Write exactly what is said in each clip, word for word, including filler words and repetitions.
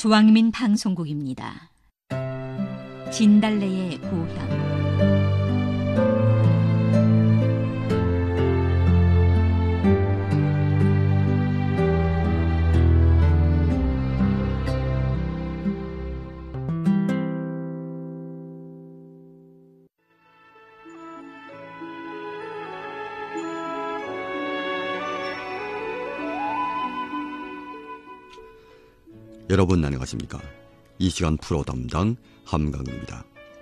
주왕민 방송국입니다. 진달래의 고향. 여러분 안녕하십니까? 이 시간 프로 담당 함강입니다.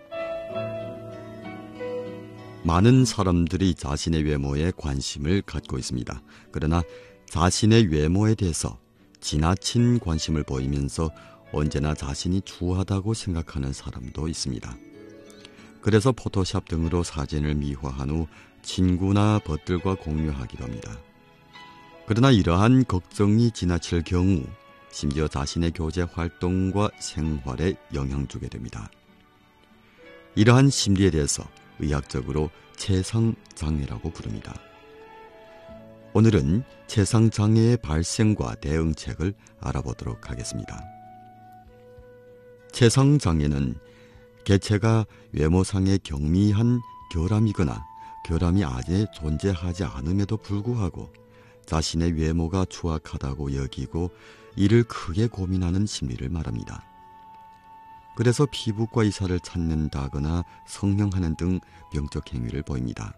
많은 사람들이 자신의 외모에 관심을 갖고 있습니다. 그러나 자신의 외모에 대해서 지나친 관심을 보이면서 언제나 자신이 추하다고 생각하는 사람도 있습니다. 그래서 포토샵 등으로 사진을 미화한 후 친구나 벗들과 공유하기도 합니다. 그러나 이러한 걱정이 지나칠 경우 심지어 자신의 교제 활동과 생활에 영향 주게 됩니다. 이러한 심리에 대해서 의학적으로 체상장애라고 부릅니다. 오늘은 체상장애의 발생과 대응책을 알아보도록 하겠습니다. 체상장애는 개체가 외모상의 경미한 결함이거나 결함이 아예 존재하지 않음에도 불구하고 자신의 외모가 추악하다고 여기고 이를 크게 고민하는 심리를 말합니다. 그래서 피부과 의사를 찾는다거나 성형하는 등 병적 행위를 보입니다.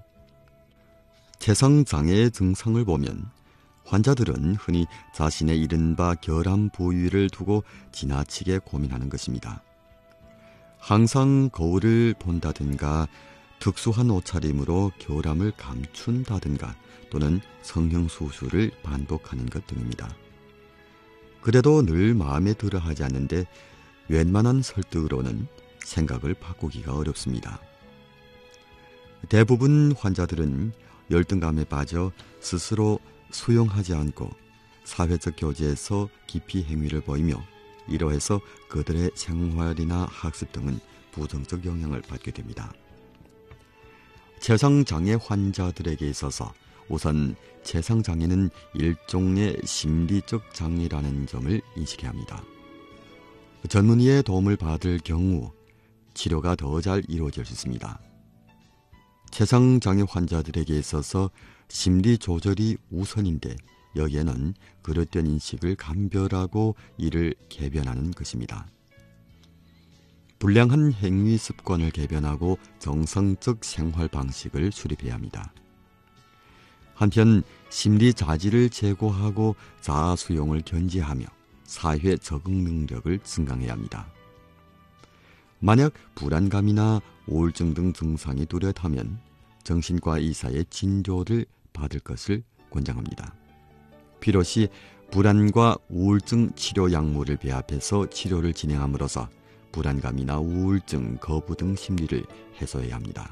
체상장애의 증상을 보면 환자들은 흔히 자신의 이른바 결함 부위를 두고 지나치게 고민하는 것입니다. 항상 거울을 본다든가 특수한 옷차림으로 결함을 감춘다든가 또는 성형수술을 반복하는 것 등입니다. 그래도 늘 마음에 들어 하지 않는데 웬만한 설득으로는 생각을 바꾸기가 어렵습니다. 대부분 환자들은 열등감에 빠져 스스로 수용하지 않고 사회적 교제에서 기피 행위를 보이며 이러해서 그들의 생활이나 학습 등은 부정적 영향을 받게 됩니다. 체상장애 환자들에게 있어서 우선 체상장애는 일종의 심리적 장애라는 점을 인식해야 합니다. 전문의의 도움을 받을 경우 치료가 더 잘 이루어질 수 있습니다. 체상장애 환자들에게 있어서 심리 조절이 우선인데 여기에는 그릇된 인식을 감별하고 이를 개변하는 것입니다. 불량한 행위 습관을 개변하고 정상적 생활 방식을 수립해야 합니다. 한편 심리 자질을 제고하고 자아 수용을 견지하며 사회 적응 능력을 증강해야 합니다. 만약 불안감이나 우울증 등 증상이 뚜렷하면 정신과 의사의 진료를 받을 것을 권장합니다. 필요시 불안과 우울증 치료 약물을 배합해서 치료를 진행함으로써 불안감이나 우울증, 거부 등 심리를 해소해야 합니다.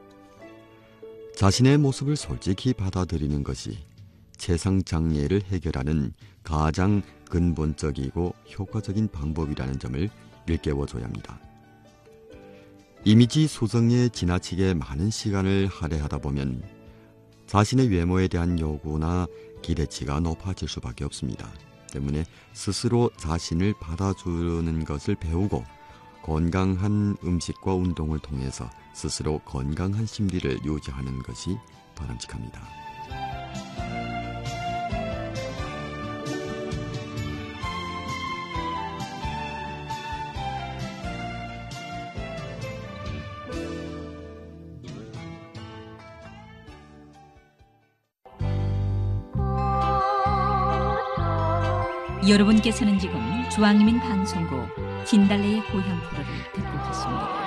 자신의 모습을 솔직히 받아들이는 것이 체상장애를 해결하는 가장 근본적이고 효과적인 방법이라는 점을 일깨워줘야 합니다. 이미지 수정에 지나치게 많은 시간을 할애하다 보면 자신의 외모에 대한 요구나 기대치가 높아질 수밖에 없습니다. 때문에 스스로 자신을 받아주는 것을 배우고 건강한 음식과 운동을 통해서 스스로 건강한 심리를 유지하는 것이 바람직합니다. 여러분께서는 지금 주왕민 방송국 진달래의 고향 프로를 듣고 계십니다.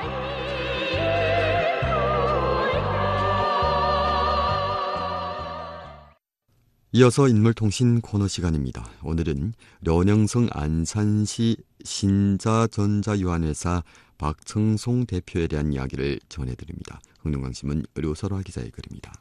이어서 인물통신 코너 시간입니다. 오늘은 련영성 안산시 신자전자유한회사 박청송 대표에 대한 이야기를 전해드립니다. 흥룡강신문 류설화 기자의 글입니다.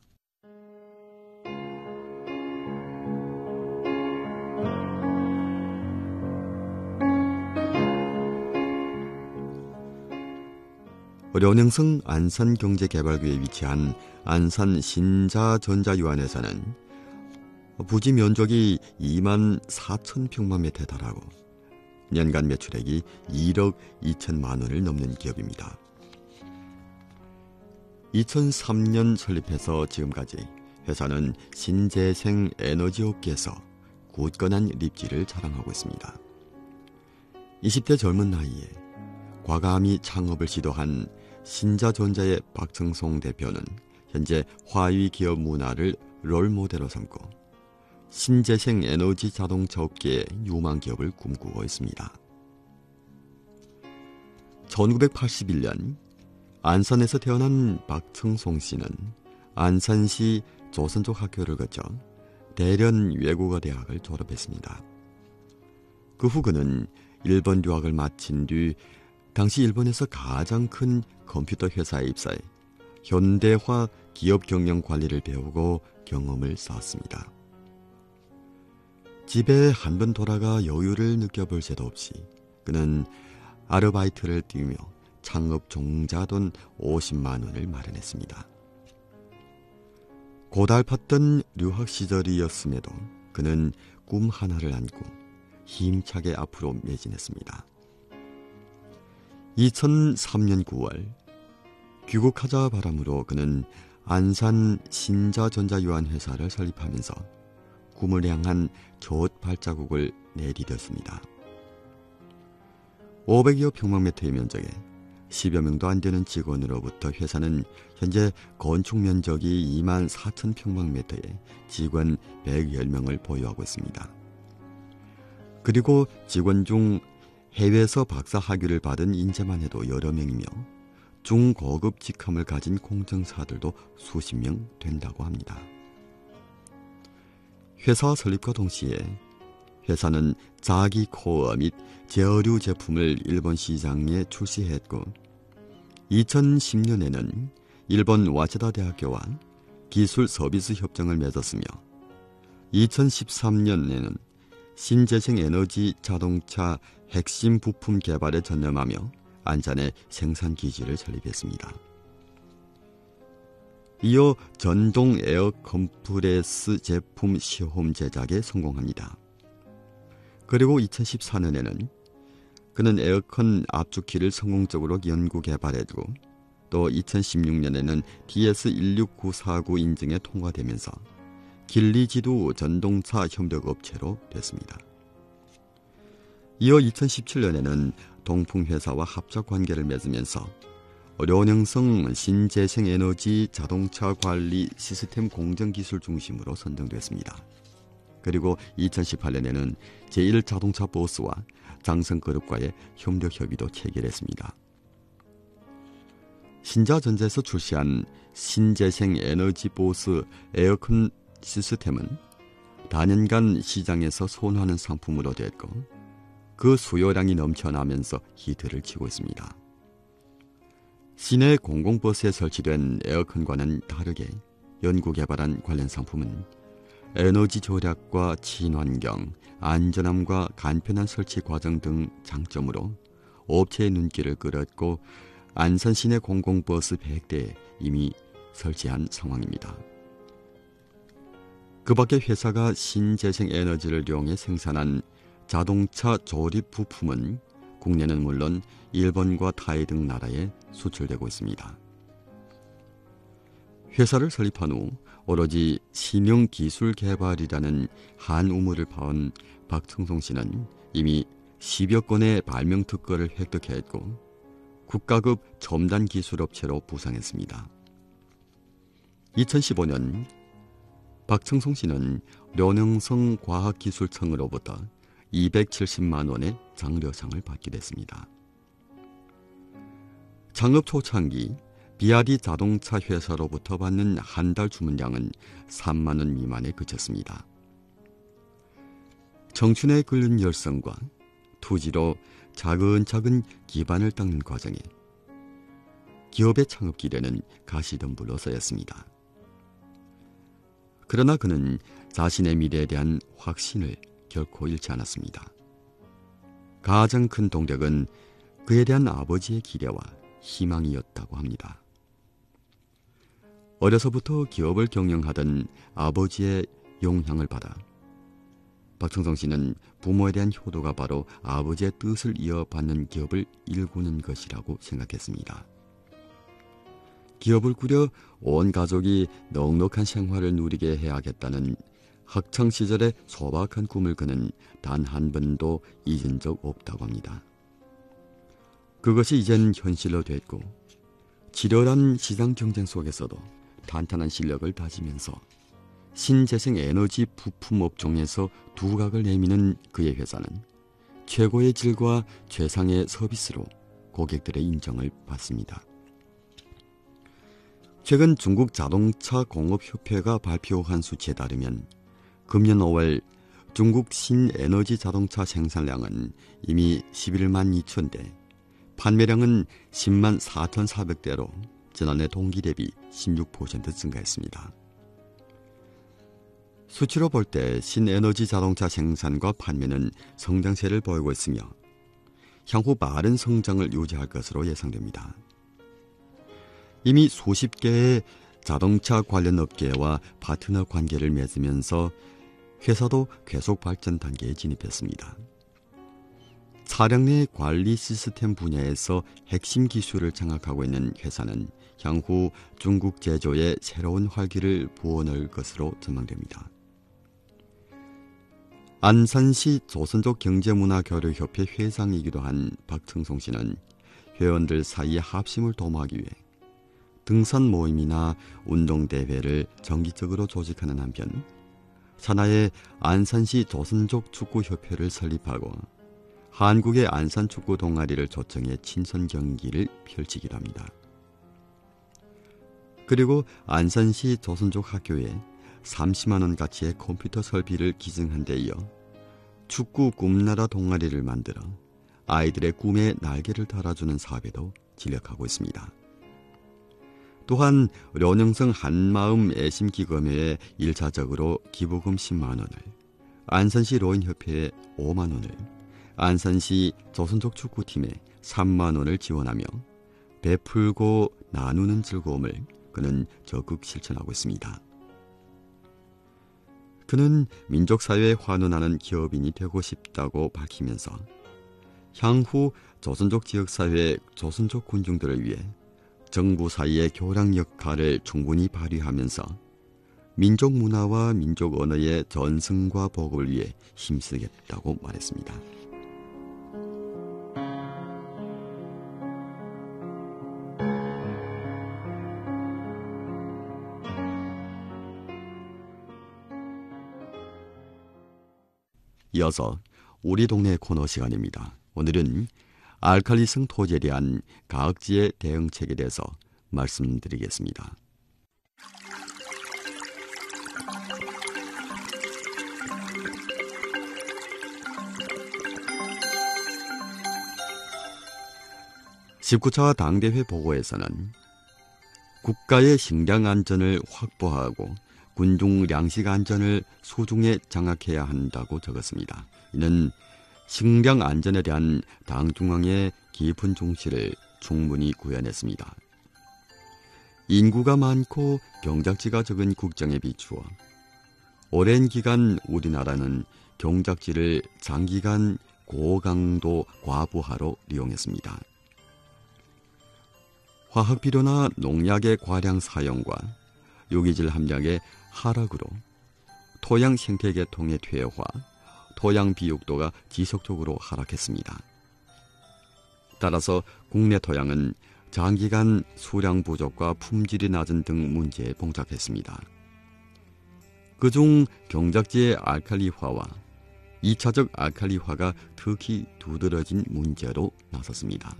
련영성 안산경제개발구에 위치한 안산 신자전자유한회사는 부지 면적이 이만 사천 평방미터에 달하고 년간 매출액이 일억 이천만 원을 넘는 기업입니다. 이천삼 년 설립해서 지금까지 회사는 신재생 에너지 업계에서 굳건한 입지를 자랑하고 있습니다. 이십 대 젊은 나이에 과감히 창업을 시도한 신자전자의 박청송 대표는 현재 화웨이 기업 문화를 롤모델로 삼고 신재생 에너지 자동차 업계의 유망 기업을 꿈꾸고 있습니다. 천구백팔십일 년 안산에서 태어난 박청송 씨는 안산시 조선족 학교를 거쳐 대련 외국어 대학을 졸업했습니다. 그 후 그는 일본 유학을 마친 뒤 당시 일본에서 가장 큰 컴퓨터 회사에 입사해 현대화 기업 경영 관리를 배우고 경험을 쌓았습니다. 집에 한 번 돌아가 여유를 느껴볼 새도 없이 그는 아르바이트를 뛰며 창업 종자돈 오십만 원을 마련했습니다. 고달팠던 유학 시절이었음에도 그는 꿈 하나를 안고 힘차게 앞으로 매진했습니다. 이천삼 년 구월 귀국하자 바람으로 그는 안산 신자전자유한회사를 설립하면서 꿈을 향한 첫 발자국을 내디뎠습니다. 오백여 평방미터의 면적에 십여 명도 안 되는 직원으로부터 회사는 현재 건축 면적이 이만 사천 평방미터에 직원 백십 명을 보유하고 있습니다. 그리고 직원 중 해외에서 박사 학위를 받은 인재만 해도 여러 명이며 중고급 직함을 가진 공정사들도 수십 명 된다고 합니다. 회사 설립과 동시에 회사는 자기 코어 및 제어류 제품을 일본 시장에 출시했고 이천십 년에는 일본 와세다 대학교와 기술 서비스 협정을 맺었으며 이천십삼 년에는 신재생 에너지 자동차 핵심 부품 개발에 전념하며 안산에 생산 기지를 설립했습니다. 이어 전동 에어 컴프레스 제품 시험 제작에 성공합니다. 그리고 이천십사 년에는 그는 에어컨 압축기를 성공적으로 연구 개발해주고 또 이천십육 년에는 디에스 일육구사구 인증에 통과되면서 길리지도 전동차 협력업체로 됐습니다. 이어 이천십칠 년에는 동풍회사와 합작관계를 맺으면서 료능성 신재생 에너지 자동차 관리 시스템 공정기술 중심으로 선정됐습니다. 그리고 이천십팔 년에는 제일 자동차 보스와 장성그룹과의 협력 협의도 체결했습니다. 신자전자에서 출시한 신재생 에너지 보스 에어컨 시스템은 단연간 시장에서 선호하는 상품으로 됐고 그 수요량이 넘쳐나면서 히트를 치고 있습니다. 시내 공공버스에 설치된 에어컨과는 다르게 연구개발한 관련 상품은 에너지 절약과 친환경, 안전함과 간편한 설치 과정 등 장점으로 업체의 눈길을 끌었고 안산 시내 공공버스 백 대에 이미 설치한 상황입니다. 그 밖에 회사가 신재생 에너지를 이용해 생산한 자동차 조립 부품은 국내는 물론 일본과 타이 등 나라에 수출되고 있습니다. 회사를 설립한 후 오로지 신형 기술 개발이라는 한 우물을 파온 박청송 씨는 이미 십여 건의 발명 특허를 획득했고 국가급 첨단 기술업체로 부상했습니다. 이천십오 년 박청송 씨는 료능성 과학기술청으로부터 이백칠십만 원의 장려상을 받게 됐습니다. 창업 초창기 비아디 자동차 회사로부터 받는 한 달 주문량은 삼만 원 미만에 그쳤습니다. 청춘에 끓는 열성과 투지로 차근차근 기반을 닦는 과정에 기업의 창업 기대는 가시덤불로 쌓였습니다. 그러나 그는 자신의 미래에 대한 확신을 결코 잃지 않았습니다. 가장 큰 동력은 그에 대한 아버지의 기대와 희망이었다고 합니다. 어려서부터 기업을 경영하던 아버지의 영향을 받아 박청성 씨는 부모에 대한 효도가 바로 아버지의 뜻을 이어받는 기업을 일구는 것이라고 생각했습니다. 기업을 꾸려 온 가족이 넉넉한 생활을 누리게 해야겠다는 학창시절의 소박한 꿈을 그는 단 한 번도 잊은 적 없다고 합니다. 그것이 이젠 현실로 됐고 치열한 시장 경쟁 속에서도 탄탄한 실력을 다지면서 신재생 에너지 부품 업종에서 두각을 내미는 그의 회사는 최고의 질과 최상의 서비스로 고객들의 인정을 받습니다. 최근 중국 자동차 공업협회가 발표한 수치에 따르면 금년 오월 중국 신에너지 자동차 생산량은 이미 십일만 이천 대, 판매량은 십만 사천사백 대로 지난해 동기 대비 십육 퍼센트 증가했습니다. 수치로 볼 때 신에너지 자동차 생산과 판매는 성장세를 보이고 있으며 향후 빠른 성장을 유지할 것으로 예상됩니다. 이미 수십 개의 자동차 관련 업계와 파트너 관계를 맺으면서 회사도 계속 발전 단계에 진입했습니다. 차량 내 관리 시스템 분야에서 핵심 기술을 장악하고 있는 회사는 향후 중국 제조에 새로운 활기를 부어넣을 것으로 전망됩니다. 안산시 조선족 경제문화교류협회 회장이기도 한 박청성 씨는 회원들 사이의 합심을 도모하기 위해 등산 모임이나 운동대회를 정기적으로 조직하는 한편 산하에 안산시 조선족 축구협회를 설립하고 한국의 안산축구 동아리를 초청해 친선 경기를 펼치기도 합니다. 그리고 안산시 조선족 학교에 삼십만 원 가치의 컴퓨터 설비를 기증한 데 이어 축구 꿈나라 동아리를 만들어 아이들의 꿈에 날개를 달아주는 사업에도 진력하고 있습니다. 또한 련영성 한마음 애심기금회에 일차적으로 기부금 십만 원을, 안산시 로인협회에 오만 원을, 안산시 조선족 축구팀에 삼만 원을 지원하며 베풀고 나누는 즐거움을 그는 적극 실천하고 있습니다. 그는 민족사회에 환원하는 기업인이 되고 싶다고 밝히면서 향후 조선족 지역사회의 조선족 군중들을 위해 정부 사이의 교량 역할을 충분히 발휘하면서 민족 문화와 민족 언어의 전승과 보급을 위해 힘쓰겠다고 말했습니다. 이어서 우리 동네 코너 시간입니다. 오늘은 알칼리성 토지에 대한 가학지의 대응책에 대해서 말씀드리겠습니다. 십구 차 당대회 보고에서는 국가의 식량 안전을 확보하고 군중粮식 안전을 소중히 장악해야 한다고 적었습니다. 이는 식량 안전에 대한 당 중앙의 깊은 중시를 충분히 구현했습니다. 인구가 많고 경작지가 적은 국정에 비추어 오랜 기간 우리나라는 경작지를 장기간 고강도 과부하로 이용했습니다. 화학비료나 농약의 과량 사용과 유기질 함량의 하락으로 토양 생태계통의 퇴화, 토양 비육도가 지속적으로 하락했습니다. 따라서 국내 토양은 장기간 수량 부족과 품질이 낮은 등 문제에 봉착했습니다. 그중 경작지의 알칼리화와 이차적 알칼리화가 특히 두드러진 문제로 나섰습니다.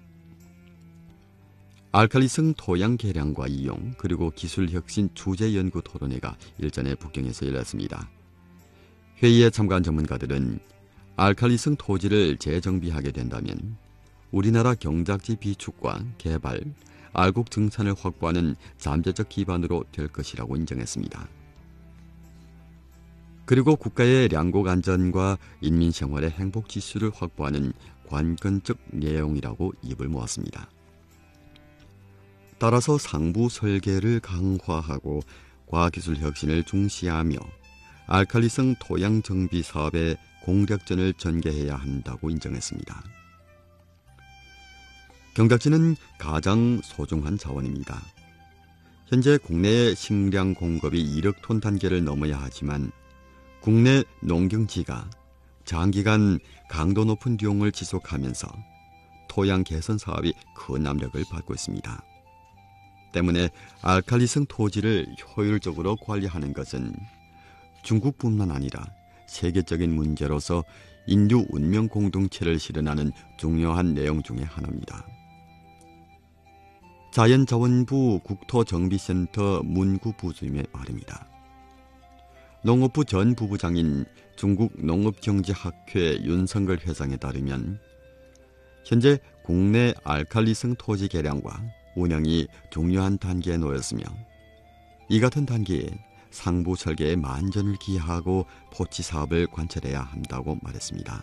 알칼리성 토양 개량과 이용 그리고 기술혁신 주제연구 토론회가 일전에 북경에서 열렸습니다. 회의에 참가한 전문가들은 알칼리성 토지를 재정비하게 된다면 우리나라 경작지 비축과 개발, 알곡 증산을 확보하는 잠재적 기반으로 될 것이라고 인정했습니다. 그리고 국가의 량곡 안전과 인민 생활의 행복 지수를 확보하는 관건적 내용이라고 입을 모았습니다. 따라서 상부 설계를 강화하고 과기술 혁신을 중시하며 알칼리성 토양 정비 사업에 공작전을 전개해야 한다고 인정했습니다. 경작지는 가장 소중한 자원입니다. 현재 국내의 식량 공급이 일억 톤 단계를 넘어야 하지만 국내 농경지가 장기간 강도 높은 비용을 지속하면서 토양 개선 사업이 큰 압력을 받고 있습니다. 때문에 알칼리성 토지를 효율적으로 관리하는 것은 중국뿐만 아니라 세계적인 문제로서 인류 운명 공동체를 실현하는 중요한 내용 중의 하나입니다. 자연자원부 국토정비센터 문구 부주임의 말입니다. 농업부 전 부부장인 중국 농업경제학회 윤성걸 회장에 따르면 현재 국내 알칼리성 토지 개량과 운영이 중요한 단계에 놓였으며 이 같은 단계에 상부 설계에 만전을 기하고 포치 사업을 관철해야 한다고 말했습니다.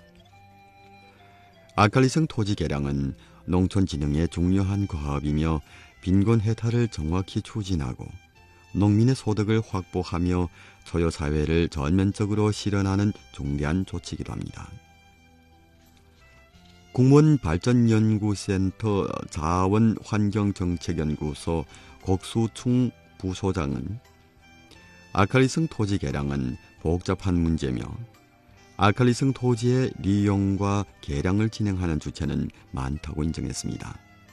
알칼리성 토지 개량은 농촌진흥의 중요한 과업이며 빈곤 해탈을 정확히 추진하고 농민의 소득을 확보하며 소요사회를 전면적으로 실현하는 중대한 조치이기도 합니다. 국무원발전연구센터 자원환경정책연구소 곡수충 부소장은 알칼리성 토지 개량은 복잡한 문제며 알칼리성 토지의利用과 개량을 진행하는 주체는 많다고 인정했습니다.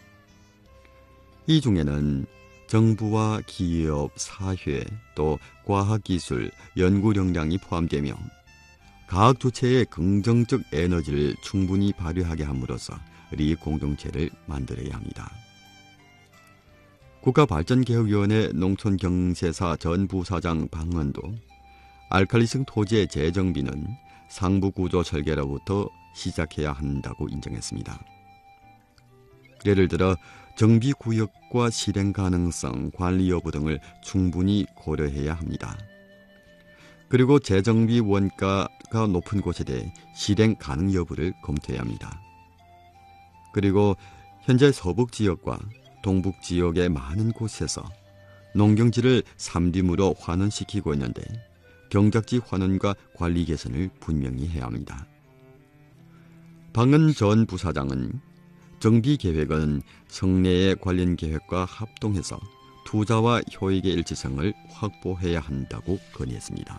이 중에는 정부와 기업, 사회, 또 과학기술, 연구 역량이 포함되며 각 주체의 긍정적 에너지를 충분히 발휘하게 함으로써 리익 공동체를 만들어야 합니다. 국가발전개혁위원회 농촌경제사 전 부사장 방언도 알칼리성 토지의 재정비는 상부구조 설계로부터 시작해야 한다고 인정했습니다. 예를 들어 정비구역과 실행 가능성, 관리 여부 등을 충분히 고려해야 합니다. 그리고 재정비 원가가 높은 곳에 대해 실행 가능 여부를 검토해야 합니다. 그리고 현재 서북지역과 동북지역의 많은 곳에서 농경지를 삼림으로 환원시키고 있는데 경작지 환원과 관리 개선을 분명히 해야 합니다. 방은 전 부사장은 정비계획은 성내의 관련 계획과 합동해서 투자와 효익의 일치성을 확보해야 한다고 건의했습니다.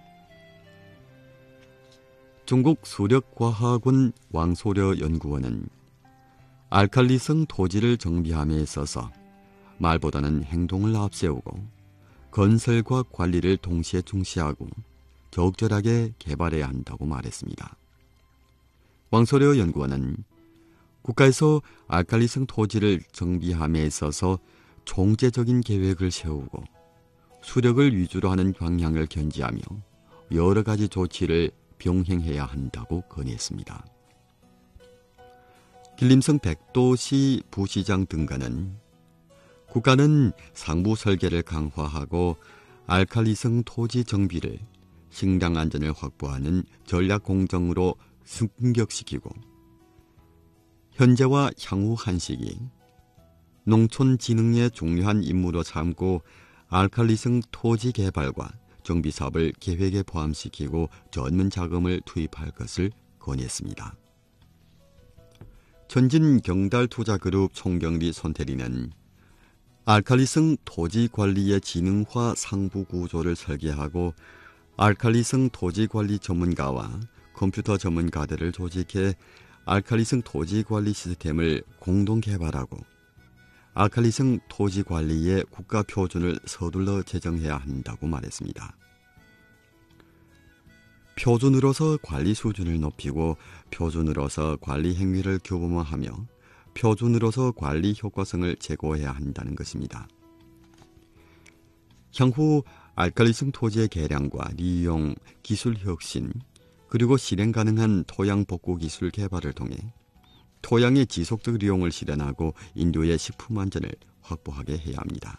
중국 수력과학원 왕소려연구원은 알칼리성 토지를 정비함에 있어서 말보다는 행동을 앞세우고 건설과 관리를 동시에 중시하고 적절하게 개발해야 한다고 말했습니다. 왕소려 연구원은 국가에서 알칼리성 토지를 정비함에 있어서 총체적인 계획을 세우고 수력을 위주로 하는 방향을 견지하며 여러 가지 조치를 병행해야 한다고 건의했습니다. 길림성 백도시 부시장 등과는 국가는 상부 설계를 강화하고 알칼리성 토지 정비를 식량 안전을 확보하는 전략 공정으로 승격시키고 현재와 향후 한시기 농촌 진흥의 중요한 임무로 삼고 알칼리성 토지 개발과 정비 사업을 계획에 포함시키고 전문 자금을 투입할 것을 건의했습니다. 천진경달투자그룹 총경리 손태리는 알칼리성 토지 관리의 지능화 상부 구조를 설계하고 알칼리성 토지 관리 전문가와 컴퓨터 전문가들을 조직해 알칼리성 토지 관리 시스템을 공동 개발하고 알칼리성 토지 관리의 국가 표준을 서둘러 제정해야 한다고 말했습니다. 표준으로서 관리 수준을 높이고 표준으로서 관리 행위를 규범화하며 표준으로서 관리 효과성을 제고해야 한다는 것입니다. 향후 알칼리성 토지의 개량과利用, 기술 혁신, 그리고 실행 가능한 토양 복구 기술 개발을 통해 토양의 지속적利用을 실현하고 인류의 식품 안전을 확보하게 해야 합니다.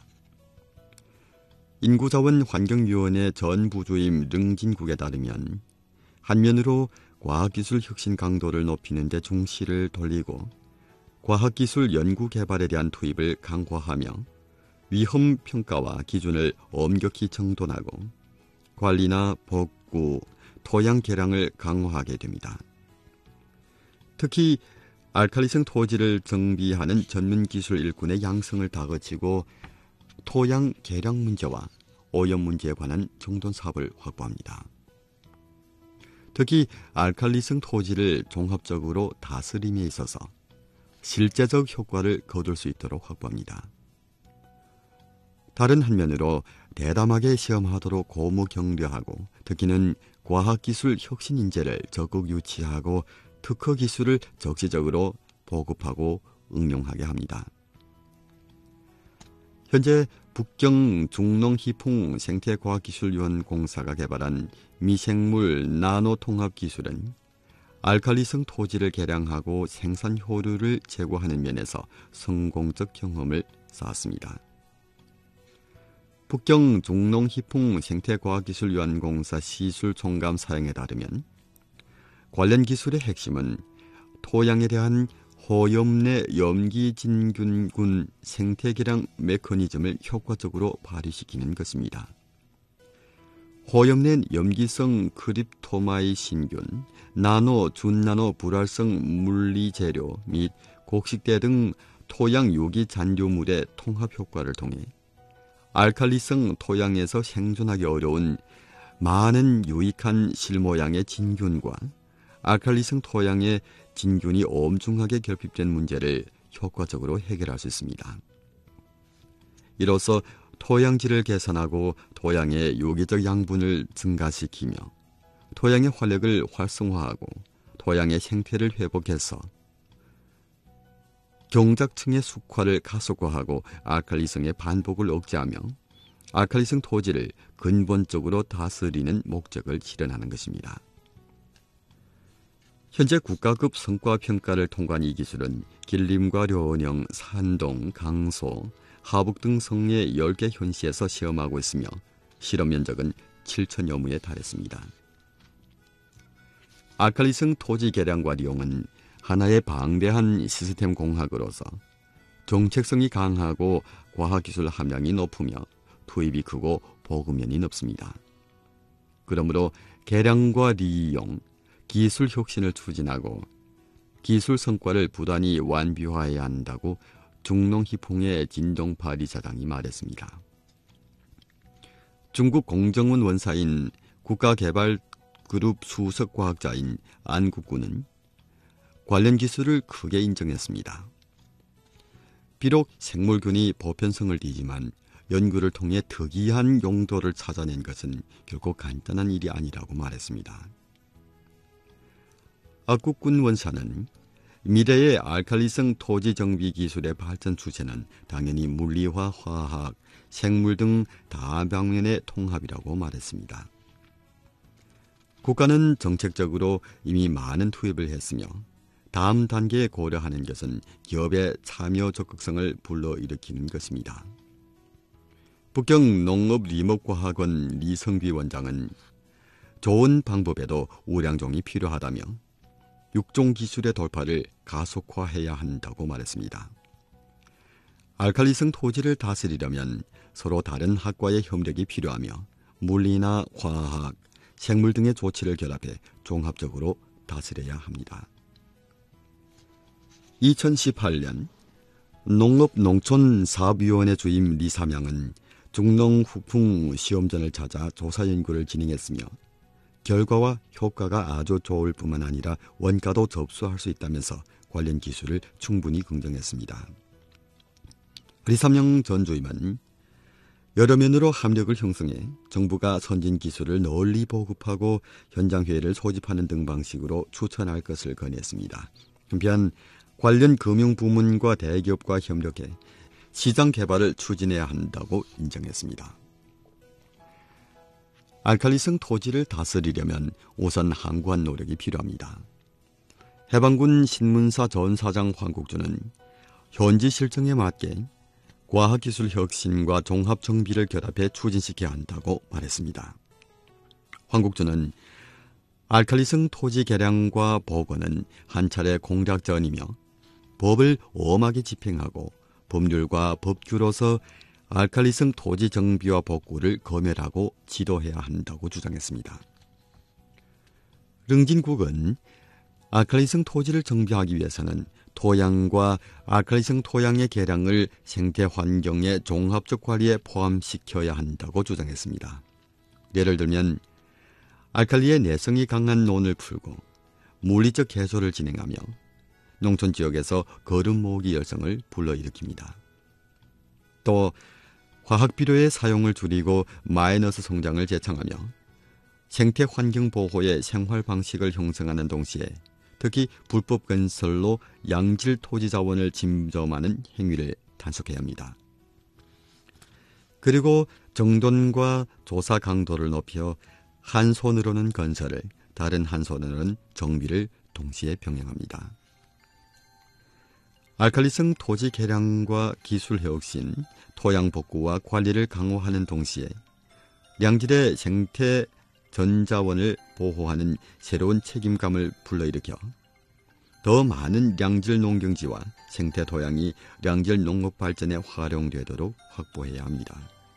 인구자원환경위원회 전 부주임 릉진국에 따르면 한면으로 과학기술 혁신 강도를 높이는 데 중시를 돌리고 과학기술 연구 개발에 대한 투입을 강화하며 위험 평가와 기준을 엄격히 정돈하고 관리나 복구, 토양 개량을 강화하게 됩니다. 특히 알칼리성 토지를 정비하는 전문 기술 일꾼의 양성을 다그치고 토양 개량 문제와 오염 문제에 관한 정돈 사업을 확보합니다. 특히 알칼리성 토지를 종합적으로 다스림에 있어서 실제적 효과를 거둘 수 있도록 확보합니다. 다른 한면으로 대담하게 시험하도록 고무 격려하고 특히는 과학기술 혁신 인재를 적극 유치하고 특허 기술을 적시적으로 보급하고 응용하게 합니다. 현재 북경 중농희풍 생태과학기술위원공사가 개발한 미생물 나노통합기술은 알칼리성 토지를 개량하고 생산 효율을 제고하는 면에서 성공적 경험을 쌓았습니다. 북경 중농희풍 생태과학기술위원공사 시술총감 사양에 따르면 관련 기술의 핵심은 토양에 대한 호염내 염기진균군 생태개량 메커니즘을 효과적으로 발휘시키는 것입니다. 호염낸 염기성 크립토마이신균, 나노, 준나노 불활성 물리재료 및 곡식대 등 토양 유기 잔류물의 통합 효과를 통해 알칼리성 토양에서 생존하기 어려운 많은 유익한 실모양의 진균과 알칼리성 토양의 진균이 엄중하게 결핍된 문제를 효과적으로 해결할 수 있습니다. 이로써 토양질을 개선하고 토양의 유기적 양분을 증가시키며 토양의 활력을 활성화하고 토양의 생태를 회복해서 경작층의 숙화를 가속화하고 알칼리성의 반복을 억제하며 알칼리성 토지를 근본적으로 다스리는 목적을 실현하는 것입니다. 현재 국가급 성과평가를 통과한 이 기술은 길림과 료원형, 산동, 강소, 하북 등 성의 열 개 현시에서 시험하고 있으며 실험 면적은 칠천여 무에 달했습니다. 알칼리성 토지 개량과利用은 하나의 방대한 시스템 공학으로서 정책성이 강하고 과학기술 함량이 높으며 투입이 크고 보급면이 높습니다. 그러므로 개량과利用, 기술 혁신을 추진하고 기술 성과를 부단히 완비화해야 한다고 중농희풍의 진동파 이사장이 말했습니다. 중국 공정원 원사인 국가개발그룹 수석과학자인 안국군은 관련 기술을 크게 인정했습니다. 비록 생물균이 보편성을 띠지만 연구를 통해 특이한 용도를 찾아낸 것은 결코 간단한 일이 아니라고 말했습니다. 안국군 원사는 미래의 알칼리성 토지 정비 기술의 발전 추세는 당연히 물리와 화학, 생물 등 다방면의 통합이라고 말했습니다. 국가는 정책적으로 이미 많은 투입을 했으며 다음 단계에 고려하는 것은 기업의 참여 적극성을 불러일으키는 것입니다. 북경 농업림업과학원 리성비 원장은 좋은 방법에도 우량종이 필요하다며 육종 기술의 돌파를 가속화해야 한다고 말했습니다. 알칼리성 토지를 다스리려면 서로 다른 학과의 협력이 필요하며 물리나 화학, 생물 등의 조치를 결합해 종합적으로 다스려야 합니다. 이천십팔 년 농업농촌사업위원회 주임 리삼양은 중농후풍 시험전을 찾아 조사 연구를 진행했으며 결과와 효과가 아주 좋을 뿐만 아니라 원가도 접수할 수 있다면서 관련 기술을 충분히 긍정했습니다. 리삼양 전 주임은 여러 면으로 합력을 형성해 정부가 선진 기술을 널리 보급하고 현장회의를 소집하는 등 방식으로 추천할 것을 건의했습니다. 한편 관련 금융부문과 대기업과 협력해 시장 개발을 추진해야 한다고 인정했습니다. 알칼리성 토지를 다스리려면 우선 항구한 노력이 필요합니다. 해방군 신문사 전 사장 황국주는 현지 실정에 맞게 과학기술 혁신과 종합정비를 결합해 추진시켜야 한다고 말했습니다. 황국주는 알칼리성 토지 개량과 복원은 한 차례 공작전이며 법을 엄하게 집행하고 법률과 법규로서 알칼리성 토지 정비와 복구를 검열하고 지도해야 한다고 주장했습니다. 릉진국은 알칼리성 토지를 정비하기 위해서는 토양과 알칼리성 토양의 개량을 생태 환경의 종합적 관리에 포함시켜야 한다고 주장했습니다. 예를 들면 알칼리의 내성이 강한 논을 풀고 물리적 개조를 진행하며 농촌 지역에서 거름 모으기 열성을 불러일으킵니다. 또 화학 비료의 사용을 줄이고 마이너스 성장을 제창하며 생태 환경 보호의 생활 방식을 형성하는 동시에 특히 불법 건설로 양질 토지 자원을 침범하는 행위를 단속해야 합니다. 그리고 정돈과 조사 강도를 높여 한 손으로는 건설을, 다른 한 손으로는 정비를 동시에 병행합니다. 알칼리성 토지 개량과 기술 혁신, 토양 복구와 관리를 강화하는 동시에 양질의 생태 전자원을 보호하는 새로운 책임감을 불러일으켜 더 많은 양질 농경지와 생태 토양이 양질 농업 발전에 활용되도록 확보해야 합니다.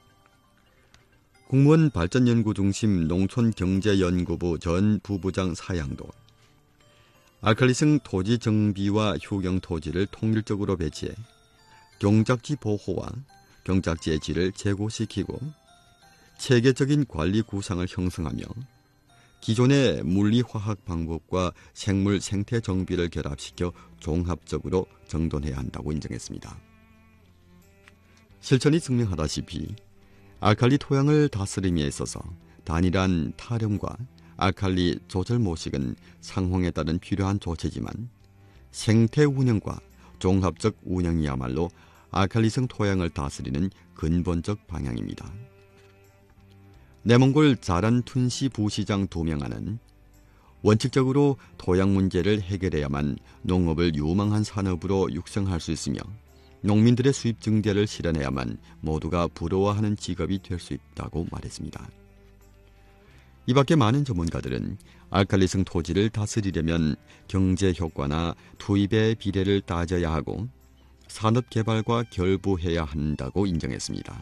국무원 발전연구중심 농촌경제연구부 전 부부장 사양도 알칼리성 토지 정비와 휴경 토지를 통일적으로 배치해 경작지 보호와 경작지의 질을 제고시키고 체계적인 관리 구상을 형성하며 기존의 물리화학 방법과 생물 생태 정비를 결합시켜 종합적으로 정돈해야 한다고 인정했습니다. 실천이 증명하다시피 알칼리 토양을 다스림에 있어서 단일한 타령과 알칼리 조절 모식은 상황에 따른 필요한 조치지만 생태 운영과 종합적 운영이야말로 알칼리성 토양을 다스리는 근본적 방향입니다. 내몽골 자란 툰시 부시장 두 명안은 원칙적으로 토양 문제를 해결해야만 농업을 유망한 산업으로 육성할 수 있으며 농민들의 수입 증대를 실현해야만 모두가 부러워하는 직업이 될 수 있다고 말했습니다. 이 밖에 많은 전문가들은 알칼리성 토지를 다스리려면 경제 효과나 투입의 비례를 따져야 하고 산업 개발과 결부해야 한다고 인정했습니다.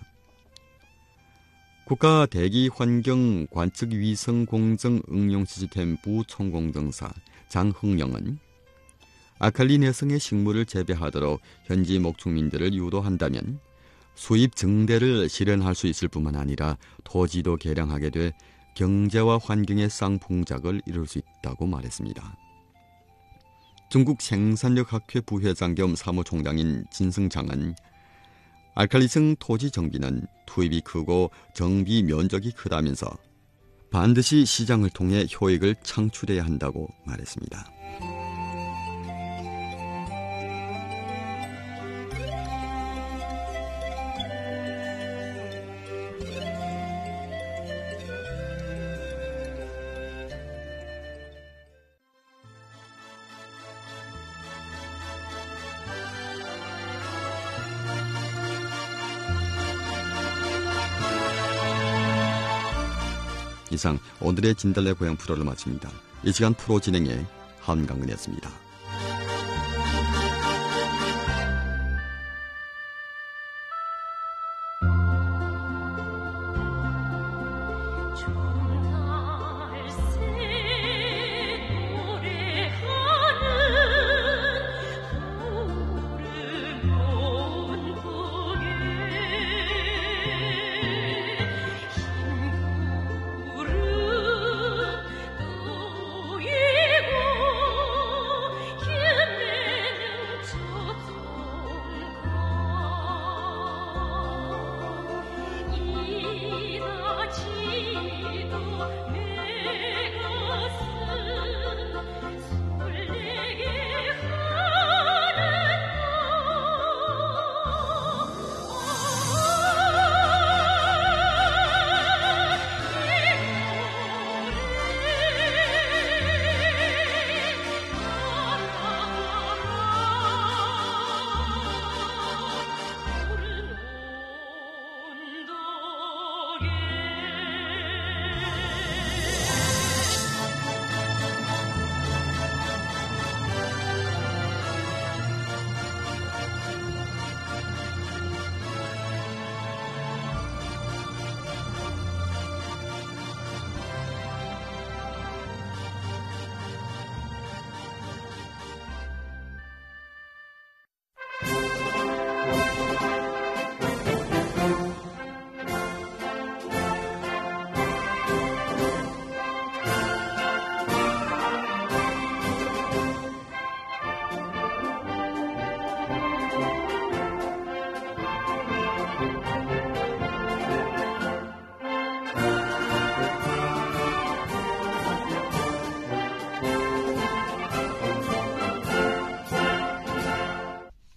국가 대기환경 관측위성공정 응용시스템 부총공정사 장흥영은 알칼리 내성의 식물을 재배하도록 현지 목축민들을 유도한다면 수입 증대를 실현할 수 있을 뿐만 아니라 토지도 개량하게 돼 경제와 환경의 쌍풍작을 이룰 수 있다고 말했습니다. 중국 생산력학회 부회장 겸 사무총장인 진승장은 알칼리성 토지 정비는 투입이 크고 정비 면적이 크다면서 반드시 시장을 통해 효익을 창출해야 한다고 말했습니다. 이상 오늘의 진달래 고향 프로를 마칩니다. 이 시간 프로 진행의 한강근이었습니다.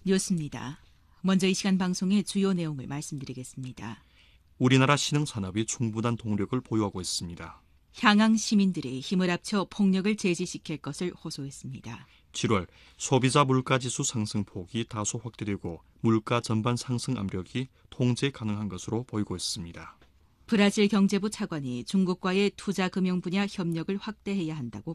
뉴스입니다. 먼저 이 시간 방송의 주요 내용을 말씀드리겠습니다. 우리나라 신흥산업이 충분한 동력을 보유하고 있습니다. 향양 시민들이 힘을 합쳐 폭력을 제지시킬 것을 호소했습니다. 칠월 소비자 물가지수 상승폭이 다소 확대되고 물가 전반 상승 압력이 통제 가능한 것으로 보이고 있습니다. 브라질 경제부 차관이 중국과의 투자 금융 분야 협력을 확대해야 한다고